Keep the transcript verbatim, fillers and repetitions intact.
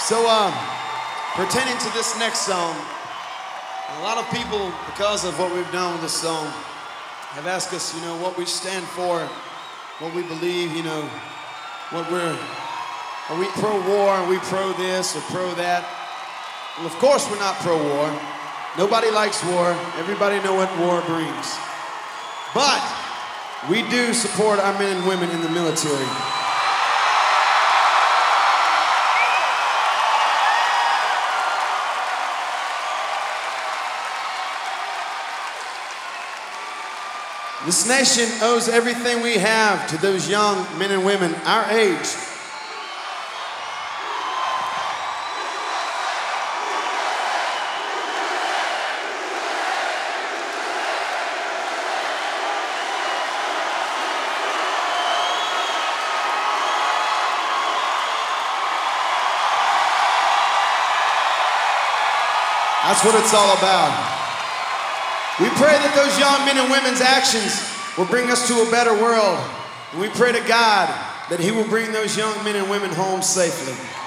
So, um, pertaining to this next song, a lot of people, because of what we've done with this song, have asked us, you know, what we stand for, what we believe, you know, what we're, are we pro-war, are we pro-this or pro-that? Well, of course we're not pro-war. Nobody likes war. Everybody know what war brings. But we do support our men and women in the military. This nation owes everything we have to those young men and women our age. That's what it's all about. We pray that those young men and women's actions will bring us to a better world. And we pray to God that He will bring those young men and women home safely.